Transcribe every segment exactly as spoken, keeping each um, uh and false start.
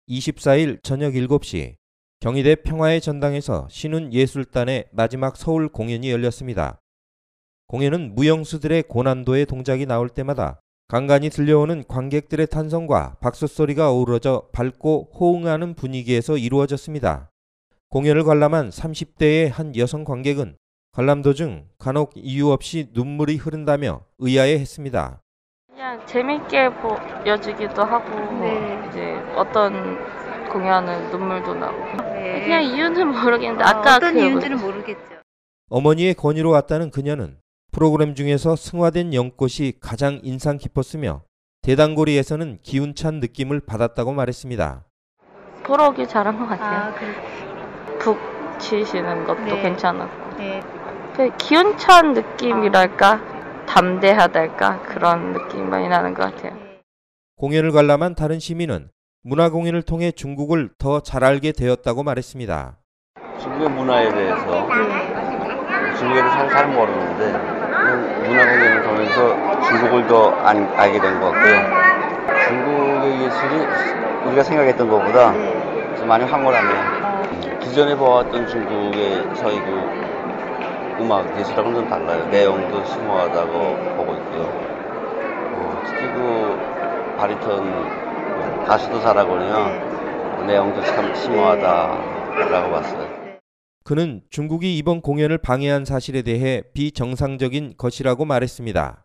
이십사일 저녁 일곱 시 경희대 평화의 전당에서 신운예술단의 마지막 서울 공연이 열렸습니다. 공연은 무용수들의 고난도의 동작이 나올 때마다 간간히 들려오는 관객들의 탄성과 박수소리가 어우러져 밝고 호응하는 분위기에서 이루어졌습니다. 공연을 관람한 삼십 대의 한 여성 관객은 관람 도중 간혹 이유 없이 눈물이 흐른다며 의아해했습니다. 그냥 재밌게 보여주기도 하고 네. 이제 어떤 공연은 눈물도 나고 네. 그냥 이유는 모르겠는데 어, 아까 어떤 그 이유인지는 모르겠죠. 어머니의 권유로 왔다는 그녀는 프로그램 중에서 승화된 연꽃이 가장 인상 깊었으며 대단고리에서는 기운찬 느낌을 받았다고 말했습니다. 보러 오길 잘한 것 같아요. 아, 그렇 북 치시는 것도 네. 괜찮았고 네. 그 기운찬 느낌이랄까 담대하달까 그런 느낌이 많이 나는 것 같아요. 공연을 관람한 다른 시민은 문화공연을 통해 중국을 더 잘 알게 되었다고 말했습니다. 중국의 문화에 대해서 중국에 대해서 잘, 잘 모르는데 문화공연을 통해서 중국을 더 안, 알게 된 것 같고요. 중국의 예술이 우리가 생각했던 것보다 좀 많이 황홀하네요. 기존에 보았던 중국에서의 그 음악 예술하고는 좀 달라요. 내용도 심오하다고 보고 있고요. 어, 특히 그 바리톤 가수도 잘하거든요. 내용도 참 심오하다라고 봤어요. 그는 중국이 이번 공연을 방해한 사실에 대해 비정상적인 것이라고 말했습니다.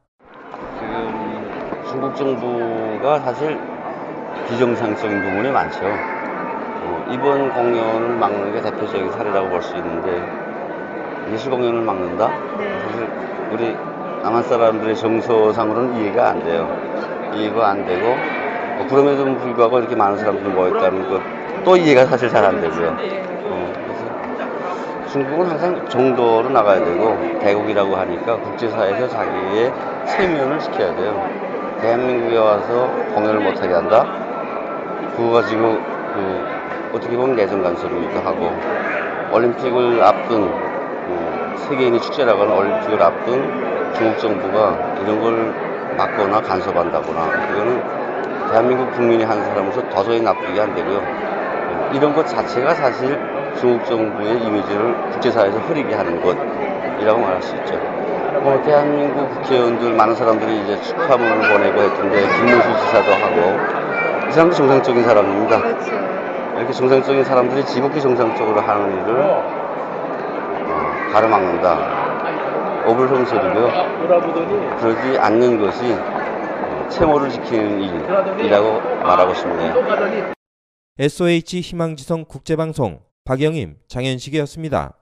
지금 중국 정부가 사실 비정상적인 부분이 많죠. 어, 이번 공연을 막는 게 대표적인 사례라고 볼 수 있는데 예술 공연을 막는다? 사실 우리 남한 사람들의 정서상으로는 이해가 안 돼요. 이해가 안 되고 어, 그럼에도 불구하고 이렇게 많은 사람들이 모였다는 것 또 이해가 사실 잘 안 되고요. 어, 그래서 중국은 항상 정도로 나가야 되고 대국이라고 하니까 국제사회에서 자기의 체면을 지켜야 돼요. 대한민국에 와서 공연을 못하게 한다? 그거 가지고 그 어떻게 보면 내정 간섭이기도 하고 올림픽을 앞둔 그 세계인의 축제라고 하는 올림픽을 앞둔 중국 정부가 이런 걸 막거나 간섭한다거나 이거는 대한민국 국민이 한 사람으로서 도저히 납득이 안 되고요. 이런 것 자체가 사실 중국 정부의 이미지를 국제사회에서 흐리게 하는 것이라고 말할 수 있죠. 뭐 대한민국 국회의원들 많은 사람들이 이제 축하문을 보내고 했던데 김문수 지사도 하고 이 사람도 정상적인 사람입니다. 그렇죠. 이렇게 정상적인 사람들이 지극히 정상적으로 하는 일을 어, 가로막는다. 업을 흠소리고요. 그러지 않는 것이 체모를 지키는 일이라고 말하고 싶네요. 에스오에이치 희망지성 국제방송 박영임, 장현식이었습니다.